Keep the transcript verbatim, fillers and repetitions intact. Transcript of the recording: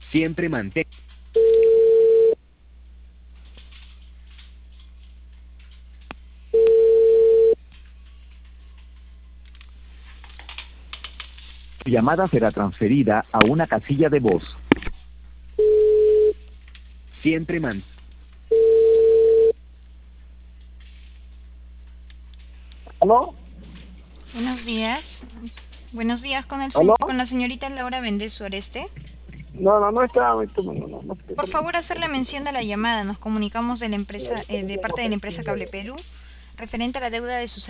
Siempre mantén. Tu llamada será transferida a una casilla de voz. Siempre mantén. ¿Aló? Buenos días. Buenos días con el ¿Aló? se- con la señorita Laura Bendezu Oreste. No, no, no está, no, no, no, no, no Por está. favor, hacerle mención de la llamada. Nos comunicamos de la empresa, eh, de parte de la empresa Cable Perú, referente a la deuda de sus